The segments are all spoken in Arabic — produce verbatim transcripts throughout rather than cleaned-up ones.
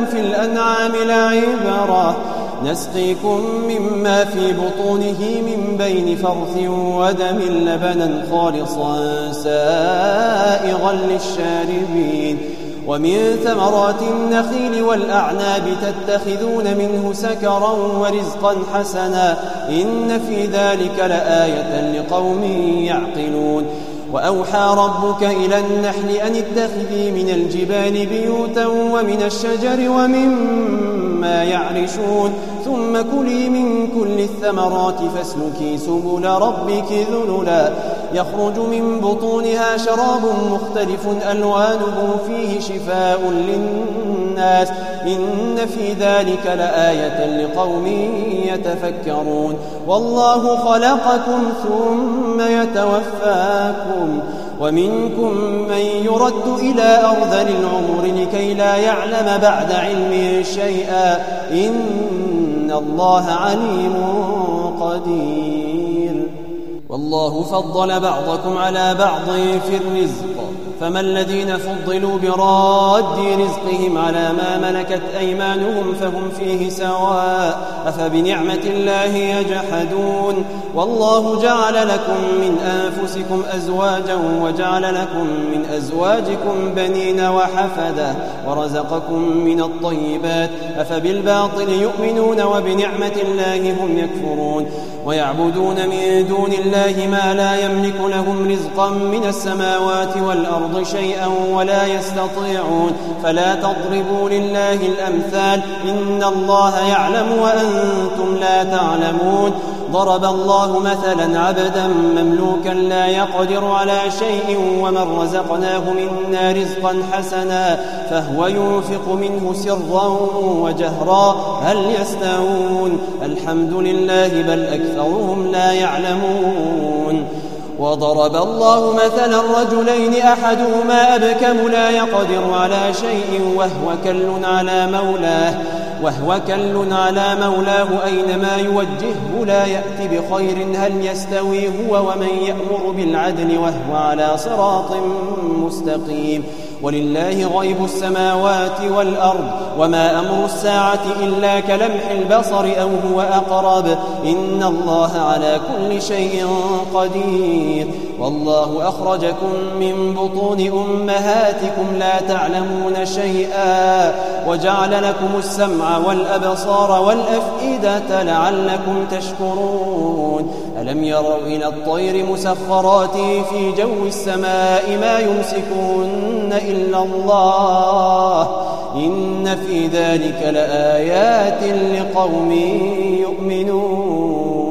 في الأنعام لعبرة نسقيكم مما في بطونه من بين فرث ودم لبنا خالصا سائغا للشاربين ومن ثمرات النخيل والأعناب تتخذون منه سكرا ورزقا حسنا إن في ذلك لآية لقوم يعقلون وأوحى ربك إلى النحل أن اتخذي من الجبال بيوتا ومن الشجر ومما يعرشون ثم كلي من كل الثمرات فاسلكي سبل ربك ذللا يخرج من بطونها شراب مختلف ألوانه فيه شفاء للناس إن في ذلك لآية لقوم يتفكرون والله خلقكم ثم يتوفاكم ومنكم من يرد إلى أرذل العمر لكي لا يعلم بعد علم شيئا إن الله عليم قدير والله فضل بعضكم على بعض في الرزق فما الذين فضلوا براد رزقهم على ما ملكت أيمانهم فهم فيه سواء أفبنعمة الله يجحدون والله جعل لكم من أنفسكم أزواجا وجعل لكم من أزواجكم بنين وحفدة ورزقكم من الطيبات أفبالباطل يؤمنون وبنعمة الله هم يكفرون ويعبدون من دون الله ما لا يملك لهم رزقا من السماوات والأرض شيئا ولا يستطيعون فلا تضربوا لله الأمثال إن الله يعلم وأنتم لا تعلمون ضرب الله مثلا عبدا مملوكا لا يقدر على شيء ومن رزقناه منا رزقا حسنا فهو ينفق منه سرا وجهرا هل يستوون الحمد لله بل أكثرهم لا يعلمون وضرب الله مثلا رجلين أحدهما أبكم لا يقدر على شيء وهو كل على مولاه وهو كل على مولاه أينما يوجهه لا يأتي بخير هل يستوي هو ومن يأمر بالعدل وهو على صراط مستقيم ولله غيب السماوات والأرض وما أمر الساعة إلا كلمح البصر أو هو أقرب إن الله على كل شيء قدير والله أخرجكم من بطون أمهاتكم لا تعلمون شيئا وجعل لكم السمع والأبصار والأفئدة لعلكم تشكرون ألم يروا إلى الطير مسخرات في جو السماء ما يمسكون إلا الله إن في ذلك لآيات لقوم يؤمنون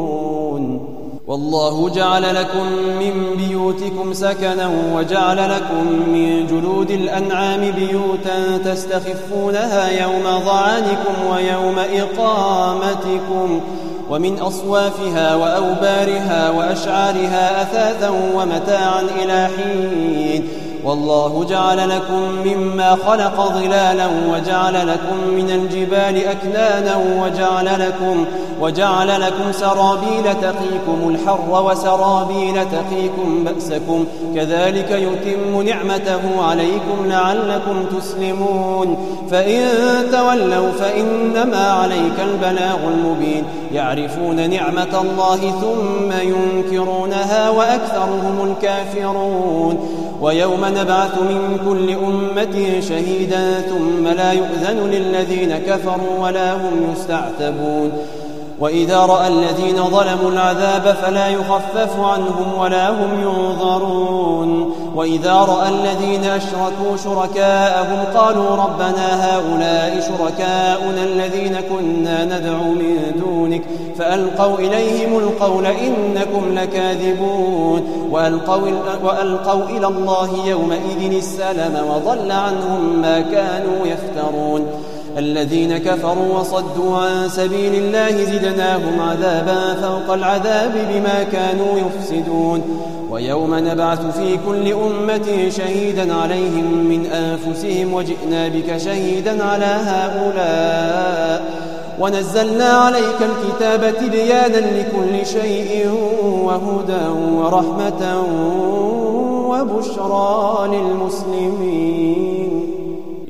والله جعل لكم من بيوتكم سكنا وجعل لكم من جلود الأنعام بيوتا تستخفونها يوم ظعنكم ويوم إقامتكم ومن أصوافها وأوبارها وأشعارها أثاثا ومتاعا إلى حين والله جعل لكم مما خلق ظلالا وجعل لكم من الجبال أكنانا وجعل لكم, وجعل لكم سرابيل تقيكم الحر وسرابيل تقيكم بأسكم كذلك يتم نعمته عليكم لعلكم تسلمون فإن تولوا فإنما عليك البلاغ المبين يعرفون نعمة الله ثم ينكرونها وأكثرهم الكافرون ويوم نبعث من كل أمة شهيدا ثم لا يؤذن للذين كفروا ولا هم يستعتبون وإذا رأى الذين ظلموا العذاب فلا يخفف عنهم ولا هم ينظرون وإذا رأى الذين أشركوا شركاءهم قالوا ربنا هؤلاء شركاؤنا الذين كنا ندعو من دونك فألقوا إليهم القول إنكم لكاذبون وألقوا, وألقوا إلى الله يومئذ السلم وضل عنهم ما كانوا يفترون الذين كفروا وصدوا عن سبيل الله زدناهم عذابا فوق العذاب بما كانوا يفسدون ويوم نبعث في كل أمة شهيدا عليهم من أنفسهم وجئنا بك شهيدا على هؤلاء ونزلنا عليك الكتاب تبيانا لكل شيء وهدى ورحمة وبشرى للمسلمين إن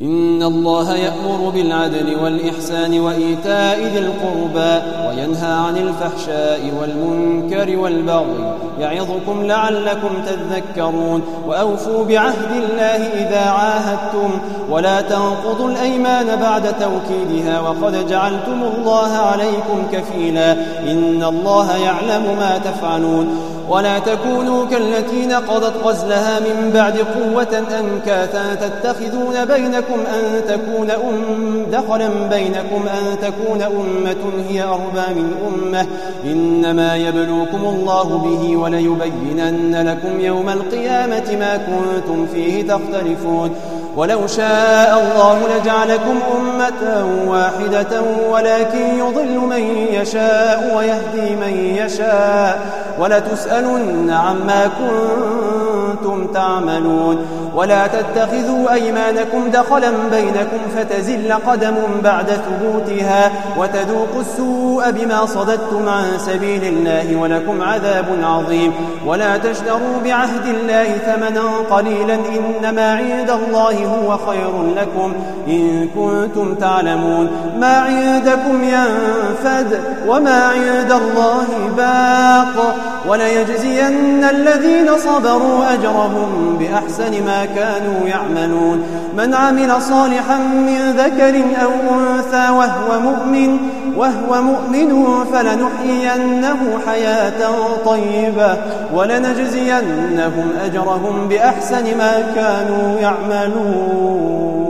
الله يأمر بالعدل والإحسان وإيتاء ذي القربى وينهى عن الفحشاء والمنكر والبغي يعظكم لعلكم تذكرون وأوفوا بعهد الله إذا عاهدتم ولا تنقضوا الأيمان بعد توكيدها وقد جعلتم الله عليكم كفيلا إن الله يعلم ما تفعلون ولا تكونوا كالتي نقضت غزلها من بعد قوة أنكاثا تتخذون بينكم أن تكون أم دخلا بينكم أن تكون أمة هي أربى من أمة إنما يبلوكم الله به وليبينن لكم يوم القيامة ما كنتم فيه تختلفون ولو شاء الله لجعلكم أمة واحدة ولكن يضل من يشاء ويهدي من يشاء ولتسألن عما كنتم تعملون ولا تتخذوا أيمانكم دخلا بينكم فتزل قدم بعد ثبوتها وتذوقوا السوء بما صددتم عن سبيل الله ولكم عذاب عظيم ولا تشتروا بعهد الله ثمنا قليلا إنما عند الله هو خير لكم إن كنتم تعلمون ما عندكم ينفد وما عند الله باق وليجزين الذين صبروا أجرهم بأحسن ما كانوا يعملون من عمل صالحا من ذكر أو أنثى وهو مؤمن وهو مؤمن فلنحيينه حياة طيبة ولنجزينهم أجرهم بأحسن ما كانوا يعملون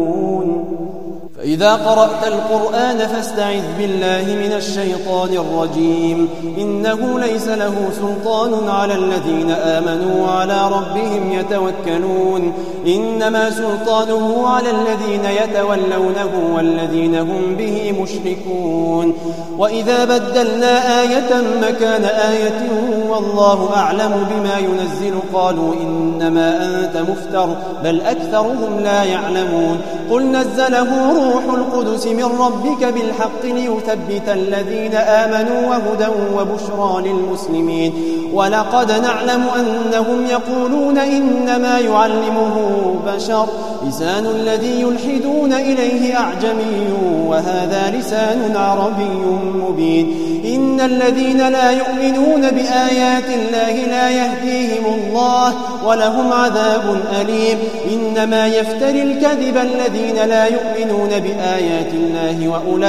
فإذا قرأت القرآن فاستعذ بالله من الشيطان الرجيم إنه ليس له سلطان على الذين آمنوا وعلى ربهم يتوكلون إنما سلطانه على الذين يتولونه والذين هم به مشركون وإذا بدلنا آية مكان آية والله أعلم بما ينزل قالوا إنما أنت مفتر بل أكثرهم لا يعلمون قل نزله روح القدس من ربك بالحق ليثبت الذين آمنوا وهدى وبشرى للمسلمين ولقد نعلم أنهم يقولون إنما يعلمه بشر لسان الذي يلحدون إليه أعجمي وهذا لسان عربي مبين إن الذين لا يؤمنون بآيات الله لا يهديهم الله ولهم عذاب أليم إنما يفتري الكذب الذين لا يؤمنون بآيات الله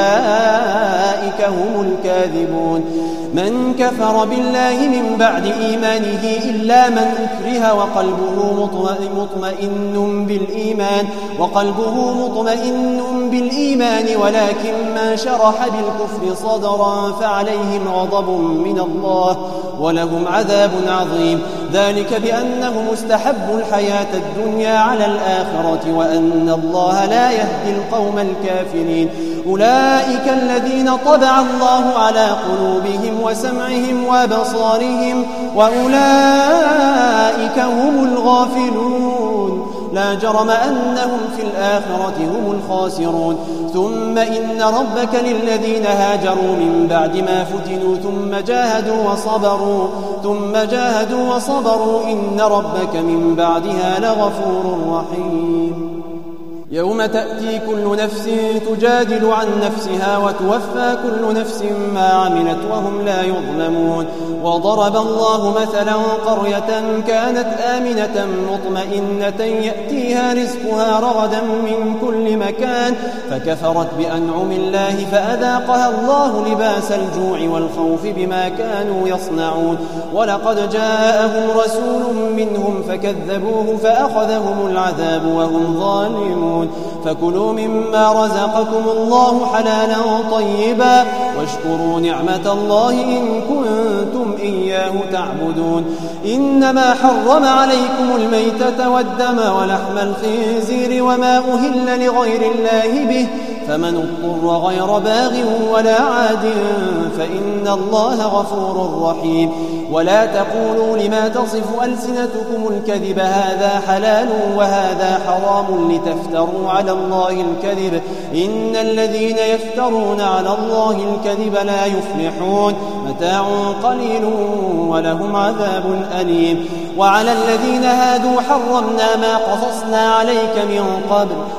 وأولئك هم الكاذبون من كفر بالله من بعد إيمانه إلا من أكره وقلبه مطمئن بالإيمان وقلبه مطمئن بالإيمان ولكن من شرح بالكفر صدرا فعليهم غضب من الله ولهم عذاب عظيم ذلك بأنهم استحبوا الحياة الدنيا على الآخرة وأن الله لا يهدي القوم الكافرين أولئك الذين طبع الله على قلوبهم وسمعهم وبصارهم وأولئك هم الغافلون لا جرم أنهم في الآخرة هم الخاسرون ثم إن ربك للذين هاجروا من بعد ما فتنوا ثم جاهدوا وصبروا ثم جاهدوا وصبروا إن ربك من بعدها لغفور رحيم يوم تأتي كل نفس تجادل عن نفسها وتوفى كل نفس ما عملت وهم لا يظلمون وضرب الله مثلا قرية كانت آمنة مطمئنة يأتيها رزقها رغدا من كل مكان فكفرت بأنعم الله فأذاقها الله لباس الجوع والخوف بما كانوا يصنعون ولقد جاءهم رسول منهم فكذبوه فأخذهم العذاب وهم ظالمون فكلوا مما رزقكم الله حلالا طيبا واشكروا نعمة الله إن كنتم إياه تعبدون إنما حرم عليكم الميتة والدم ولحم الخنزير وما أهل لغير الله به فمن اضطر غير باغ ولا عاد فإن الله غفور رحيم ولا تقولوا لما تصف ألسنتكم الكذب هذا حلال وهذا حرام لتفتروا على الله الكذب إن الذين يفترون على الله الكذب لا يفلحون متاع قليل ولهم عذاب أليم وعلى الذين هادوا حرمنا ما قصصنا عليك من قبل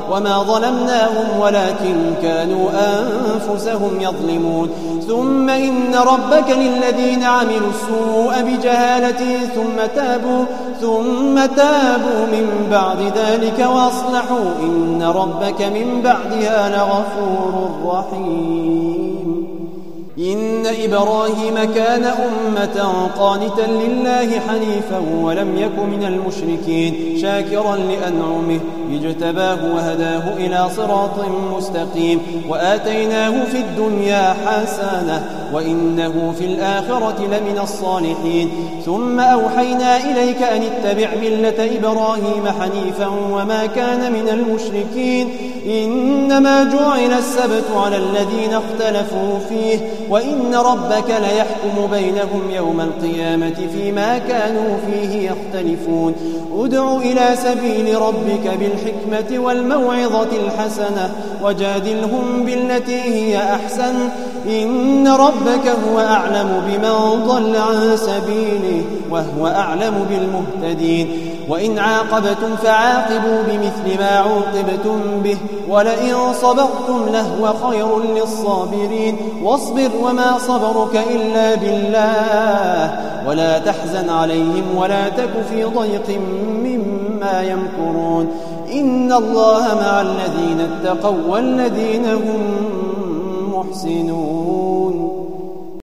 وما ظلمناهم ولكن كانوا أنفسهم يظلمون ثم إن ربك للذين عملوا السوء بجهالة ثم تابوا ثم تابوا من بعد ذلك وأصلحوا إن ربك من بعدها لغفور رحيم. إن إبراهيم كان أمة قانتا لله حنيفا ولم يك من المشركين شاكرا لأنعمه اجتباه وهداه إلى صراط مستقيم وآتيناه في الدنيا حسنة وإنه في الآخرة لمن الصالحين ثم أوحينا إليك أن اتبع ملة إبراهيم حنيفا وما كان من المشركين إنما جعل السبت على الذين اختلفوا فيه وإن ربك ليحكم بينهم يوم القيامة فيما كانوا فيه يختلفون ادع إلى سبيل ربك بالحكمة والموعظة الحسنة وجادلهم بالتي هي أحسن إن ربك هو أعلم بمن ضل عن سبيله وهو أعلم بالمهتدين وإن عاقبتم فعاقبوا بمثل ما عوقبتم به ولئن صبرتم لهو خير للصابرين واصبر وما صبرك إلا بالله ولا تحزن عليهم ولا تك في ضيق مما يمكرون إن الله مع الذين اتقوا والذين هم محسنون.